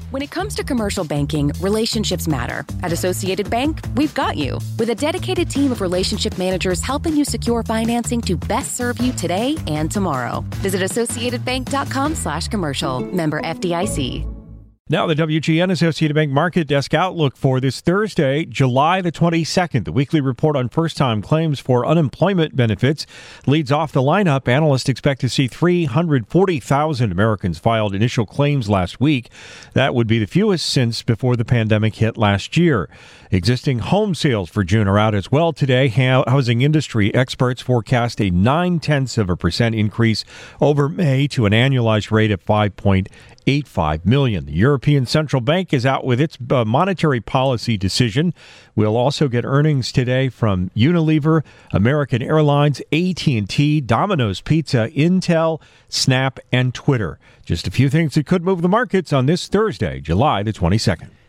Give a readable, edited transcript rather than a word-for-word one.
When it comes to commercial banking, relationships matter. At Associated Bank, we've got you. With a dedicated team of relationship managers helping you secure financing to best serve you today and tomorrow. Visit associatedbank.com/commercial. Member FDIC. Now the WGN Associated Bank Market Desk Outlook for this Thursday, July the 22nd. The weekly report on first-time claims for unemployment benefits leads off the lineup. Analysts expect to see 340,000 Americans filed initial claims last week. That would be the fewest since before the pandemic hit last year. Existing home sales for June are out as well today. Housing industry experts forecast a 0.9% increase over May to an annualized rate of 5.85 million. The European Central Bank is out with its monetary policy decision. We'll also get earnings today from Unilever, American Airlines, AT&T, Domino's Pizza, Intel, Snap, and Twitter. Just a few things that could move the markets on this Thursday, July the 22nd.